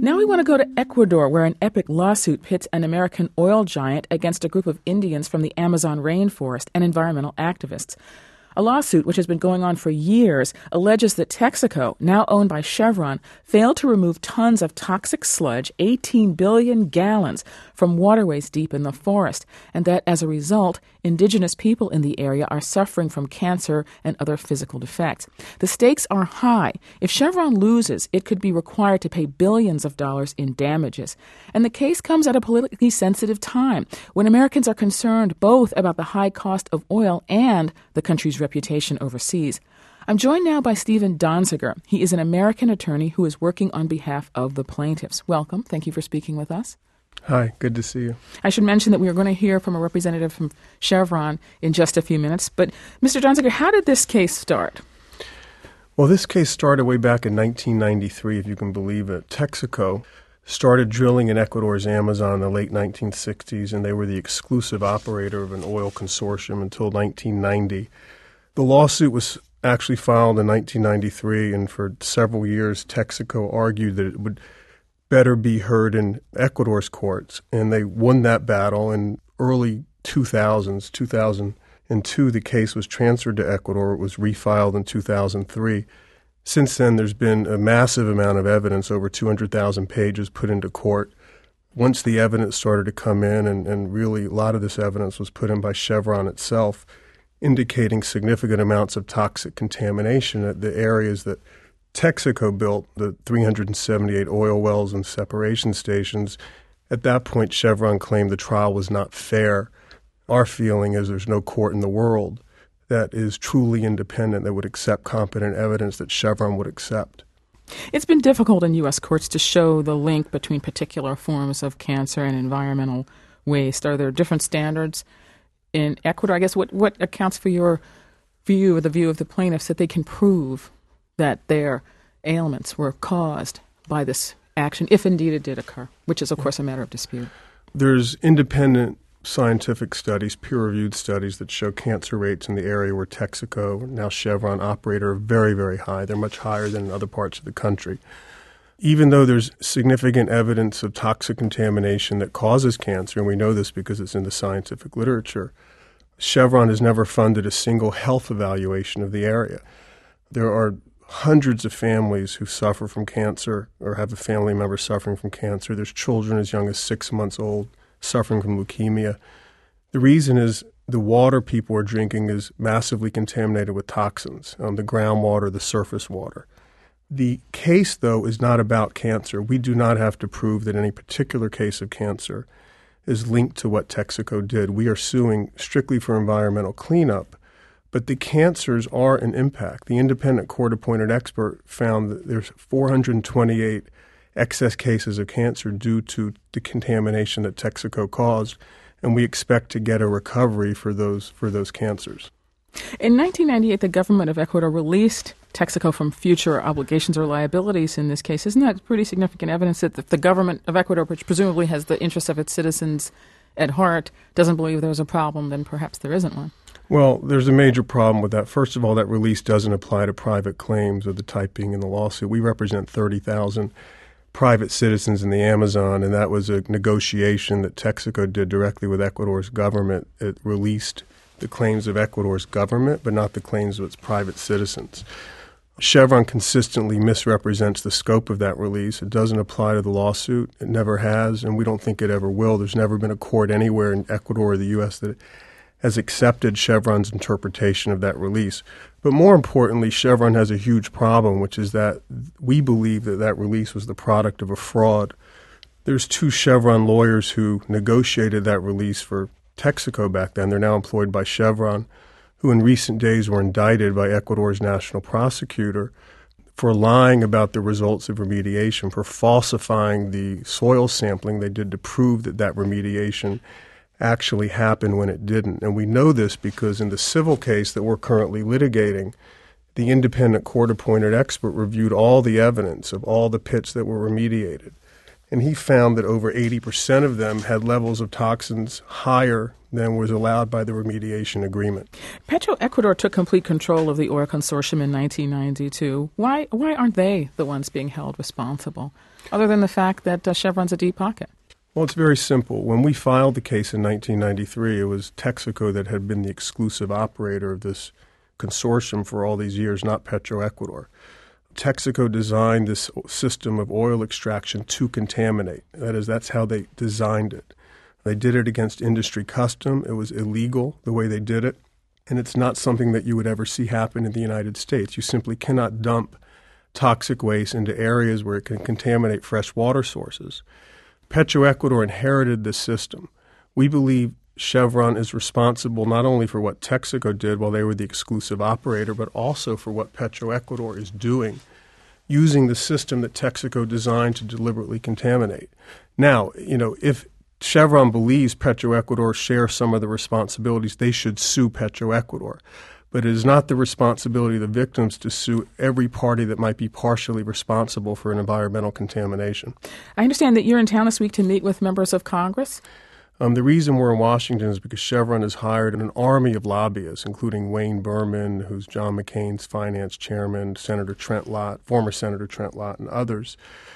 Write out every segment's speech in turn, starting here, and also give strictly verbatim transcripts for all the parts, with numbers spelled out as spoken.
Now we want to go to Ecuador, where an epic lawsuit pits an American oil giant against a group of Indians from the Amazon rainforest and environmental activists. A lawsuit, which has been going on for years, alleges that Texaco, now owned by Chevron, failed to remove tons of toxic sludge, eighteen billion gallons, from waterways deep in the forest, and that as a result, indigenous people in the area are suffering from cancer and other physical defects. The stakes are high. If Chevron loses, it could be required to pay billions of dollars in damages. And the case comes at a politically sensitive time, when Americans are concerned both about the high cost of oil and the country's reputation overseas. I'm joined now by Stephen Donziger. He is an American attorney who is working on behalf of the plaintiffs. Welcome. Thank you for speaking with us. Hi, good to see you. I should mention that we are going to hear from a representative from Chevron in just a few minutes. But, Mister Donziger, how did this case start? Well, this case started way back in nineteen ninety-three, if you can believe it. Texaco started drilling in Ecuador's Amazon in the late nineteen sixties, and they were the exclusive operator of an oil consortium until nineteen ninety. The lawsuit was actually filed in nineteen ninety-three, and for several years, Texaco argued that it would better be heard in Ecuador's courts, and they won that battle. In early two thousands, two thousand two, the case was transferred to Ecuador. It was refiled in two thousand three. Since then, there's been a massive amount of evidence, over two hundred thousand pages, put into court. Once the evidence started to come in, and, and really a lot of this evidence was put in by Chevron itself, indicating significant amounts of toxic contamination at the areas that Texaco built, the three hundred seventy-eight oil wells and separation stations. At that point, Chevron claimed the trial was not fair. Our feeling is there's no court in the world that is truly independent that would accept competent evidence that Chevron would accept. It's been difficult in U S courts to show the link between particular forms of cancer and environmental waste. Are there different standards in Ecuador? I guess what, what accounts for your view, or the view of the plaintiffs, that they can prove that their ailments were caused by this action, if indeed it did occur, which is, of course, a matter of dispute? There's independent scientific studies, peer-reviewed studies, that show cancer rates in the area where Texaco, now Chevron, operate are very, very high. They're much higher than in other parts of the country. Even though there's significant evidence of toxic contamination that causes cancer, and we know this because it's in the scientific literature, Chevron has never funded a single health evaluation of the area. There are hundreds of families who suffer from cancer or have a family member suffering from cancer. There's children as young as six months old suffering from leukemia. The reason is the water people are drinking is massively contaminated with toxins, um, the groundwater, the surface water. The case, though, is not about cancer. We do not have to prove that any particular case of cancer is linked to what Texaco did. We are suing strictly for environmental cleanup. But the cancers are an impact. The independent court-appointed expert found that there's four hundred twenty-eight excess cases of cancer due to the contamination that Texaco caused, and we expect to get a recovery for those for those cancers. In nineteen ninety-eight, the government of Ecuador released Texaco from future obligations or liabilities in this case. Isn't that pretty significant evidence that the government of Ecuador, which presumably has the interests of its citizens at heart, doesn't believe there's a problem? Then perhaps there isn't one. Well, there's a major problem with that. First of all, that release doesn't apply to private claims of the type being in the lawsuit. We represent thirty thousand private citizens in the Amazon, and that was a negotiation that Texaco did directly with Ecuador's government. It released the claims of Ecuador's government, but not the claims of its private citizens. Chevron consistently misrepresents the scope of that release. It doesn't apply to the lawsuit. It never has, and we don't think it ever will. There's never been a court anywhere in Ecuador or the U S that has accepted Chevron's interpretation of that release. But more importantly, Chevron has a huge problem, which is that we believe that that release was the product of a fraud. There's two Chevron lawyers who negotiated that release for Texaco back then. They're now employed by Chevron, who in recent days were indicted by Ecuador's national prosecutor for lying about the results of remediation, for falsifying the soil sampling they did to prove that that remediation actually happened when it didn't. And we know this because in the civil case that we're currently litigating, the independent court-appointed expert reviewed all the evidence of all the pits that were remediated. And he found that over eighty percent of them had levels of toxins higher than was allowed by the remediation agreement. Petroecuador took complete control of the oil consortium in nineteen ninety-two. Why why aren't they the ones being held responsible, other than the fact that uh, Chevron's a deep pocket? Well, it's very simple. When we filed the case in nineteen ninety-three, it was Texaco that had been the exclusive operator of this consortium for all these years, not Petroecuador. Texaco designed this system of oil extraction to contaminate. That is, that's how they designed it. They did it against industry custom. It was illegal the way they did it, and it's not something that you would ever see happen in the United States. You simply cannot dump toxic waste into areas where it can contaminate fresh water sources. Petroecuador inherited this system. We believe Chevron is responsible not only for what Texaco did while they were the exclusive operator, but also for what Petroecuador is doing, using the system that Texaco designed to deliberately contaminate. Now, you know, if Chevron believes Petroecuador shares some of the responsibilities, they should sue Petroecuador. But it is not the responsibility of the victims to sue every party that might be partially responsible for an environmental contamination. I understand that you're in town this week to meet with members of Congress. Um, the reason we're in Washington is because Chevron has hired an army of lobbyists, including Wayne Berman, who's John McCain's finance chairman, Senator Trent Lott, former Senator Trent Lott, and others,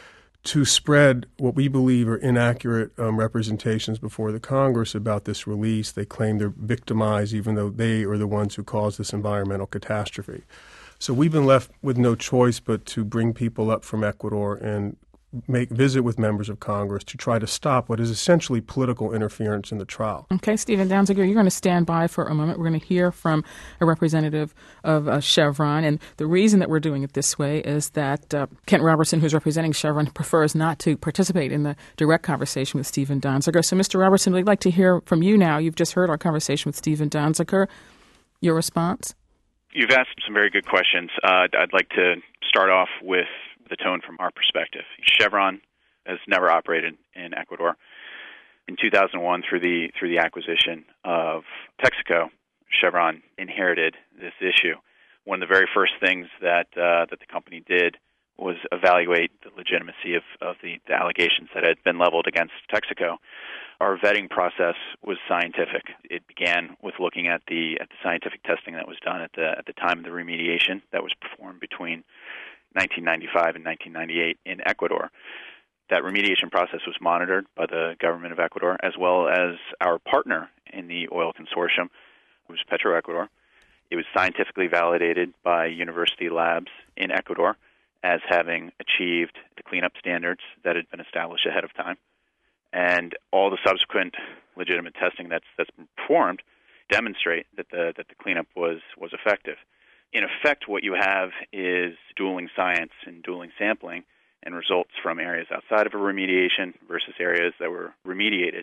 to spread what we believe are inaccurate um, representations before the Congress about this release. They claim they're victimized, even though they are the ones who caused this environmental catastrophe. So we've been left with no choice but to bring people up from Ecuador and make visit with members of Congress to try to stop what is essentially political interference in the trial. Okay, Stephen Danziger, you're going to stand by for a moment. We're going to hear from a representative of uh, Chevron, and the reason that we're doing it this way is that uh, Kent Robertson, who's representing Chevron, prefers not to participate in the direct conversation with Stephen Danziger. So, Mister Robertson, we'd like to hear from you now. You've just heard our conversation with Stephen Danziger. Your response? You've asked some very good questions. Uh, I'd like to start off with the tone from our perspective. Chevron has never operated in Ecuador. In two thousand one, through the through the acquisition of Texaco, Chevron inherited this issue. One of the very first things that uh, that the company did was evaluate the legitimacy of, of the, the allegations that had been leveled against Texaco. Our vetting process was scientific. It began with looking at the at the scientific testing that was done at the at the time of the remediation that was performed between nineteen ninety-five and nineteen ninety-eight in Ecuador. That remediation process was monitored by the government of Ecuador, as well as our partner in the oil consortium, which was Petroecuador. It was scientifically validated by university labs in Ecuador as having achieved the cleanup standards that had been established ahead of time. And all the subsequent legitimate testing that's that's been performed demonstrate that the that the cleanup was was effective. In effect, what you have is dueling science and dueling sampling and results from areas outside of a remediation versus areas that were remediated.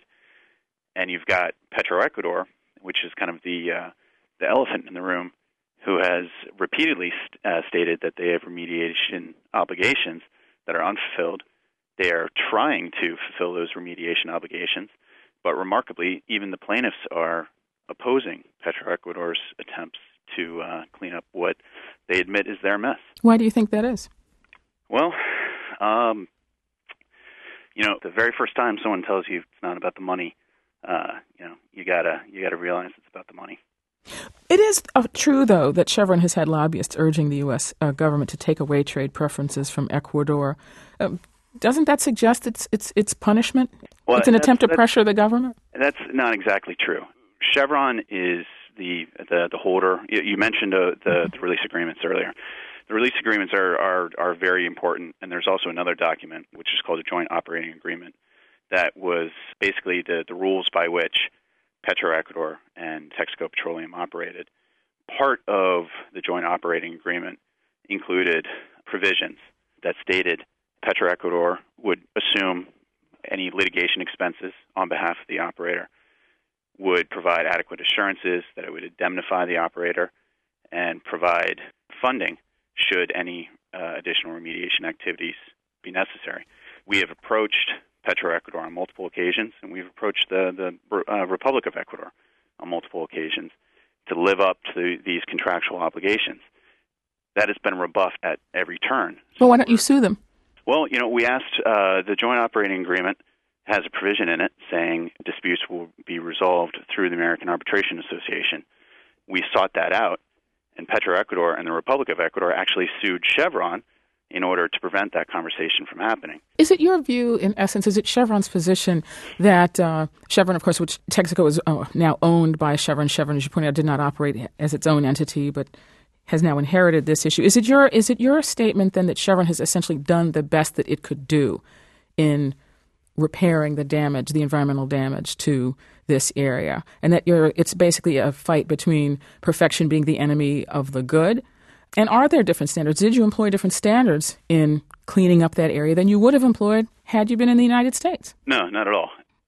And you've got Petroecuador, which is kind of the uh, the elephant in the room, who has repeatedly st- uh, stated that they have remediation obligations that are unfulfilled. They are trying to fulfill those remediation obligations, but remarkably, even the plaintiffs are opposing Petroecuador's attempts to uh, clean up what they admit is their mess. Why do you think that is? Well, um, you know, the very first time someone tells you it's not about the money, uh, you know, you gotta you gotta realize it's about the money. It is uh, true, though, that Chevron has had lobbyists urging the U S uh, government to take away trade preferences from Ecuador. Um, doesn't that suggest it's it's it's punishment? Well, it's an attempt to pressure the government? That's not exactly true. Chevron is the the, the holder. You, you mentioned uh, the, the release agreements earlier. The release agreements are, are, are very important, and there's also another document, which is called a joint operating agreement, that was basically the, the rules by which Petroecuador and Texaco Petroleum operated. Part of the joint operating agreement included provisions that stated Petroecuador would assume any litigation expenses on behalf of the operator, would provide adequate assurances that it would indemnify the operator, and provide funding should any uh, additional remediation activities be necessary. We have approached Petroecuador on multiple occasions, and we've approached the, the uh, Republic of Ecuador on multiple occasions to live up to these contractual obligations. That has been rebuffed at every turn. Well, why don't you sue them? Well, you know, we asked uh, the joint operating agreement has a provision in it saying disputes will be resolved through the American Arbitration Association. We sought that out, and Petroecuador and the Republic of Ecuador actually sued Chevron in order to prevent that conversation from happening. Is it your view, in essence, is it Chevron's position that uh, Chevron, of course, which Texaco is uh, now owned by Chevron, Chevron, as you pointed out, did not operate as its own entity, but has now inherited this issue. Is it your is it your statement then that Chevron has essentially done the best that it could do in repairing the damage, the environmental damage to this area, and that you're, it's basically a fight between perfection being the enemy of the good? And are there different standards? Did you employ different standards in cleaning up that area than you would have employed had you been in the United States? No, not at all.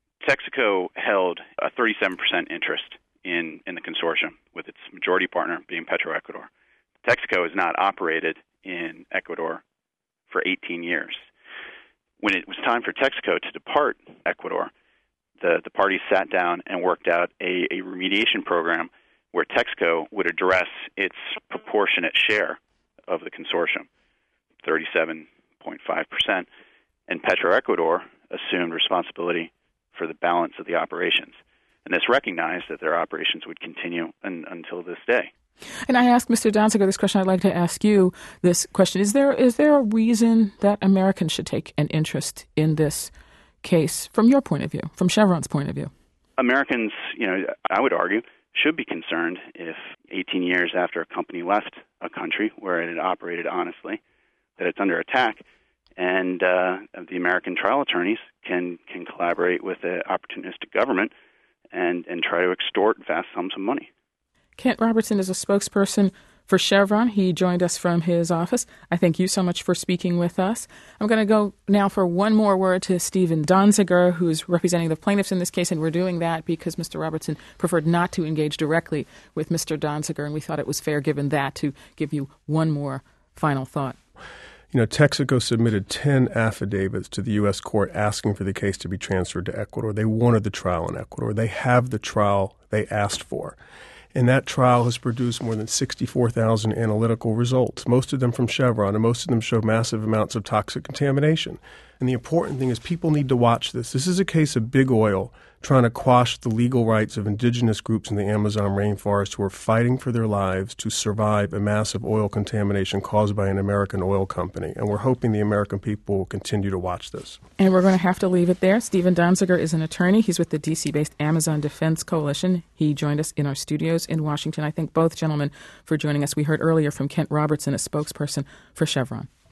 Texaco held a thirty-seven percent interest in, in the consortium, with its majority partner being Petroecuador. Texaco has not operated in Ecuador for eighteen years. When it was time for Texaco to depart Ecuador, the, the parties sat down and worked out a, a remediation program where Texaco would address its proportionate share of the consortium, thirty-seven point five percent, and Petroecuador assumed responsibility for the balance of the operations. And this recognized that their operations would continue un, until this day. And I asked Mister Donziger this question. I'd like to ask you this question. Is there is there a reason that Americans should take an interest in this case from your point of view, from Chevron's point of view? Americans, you know, I would argue, should be concerned if eighteen years after a company left a country where it had operated honestly, that it's under attack, and uh, the American trial attorneys can, can collaborate with the opportunistic government and, and try to extort vast sums of money. Kent Robertson is a spokesperson for Chevron. He joined us from his office. I thank you so much for speaking with us. I'm going to go now for one more word to Stephen Donziger, who's representing the plaintiffs in this case, and we're doing that because Mister Robertson preferred not to engage directly with Mister Donziger, and we thought it was fair, given that, to give you one more final thought. You know, Texaco submitted ten affidavits to the U S court asking for the case to be transferred to Ecuador. They wanted the trial in Ecuador. They have the trial they asked for. And that trial has produced more than sixty-four thousand analytical results, most of them from Chevron, and most of them show massive amounts of toxic contamination. And the important thing is people need to watch this. This is a case of big oil trying to quash the legal rights of indigenous groups in the Amazon rainforest who are fighting for their lives to survive a massive oil contamination caused by an American oil company. And we're hoping the American people will continue to watch this. And we're going to have to leave it there. Stephen Donziger is an attorney. He's with the D C-based Amazon Defense Coalition. He joined us in our studios in Washington. I thank both gentlemen for joining us. We heard earlier from Kent Robertson, a spokesperson for Chevron.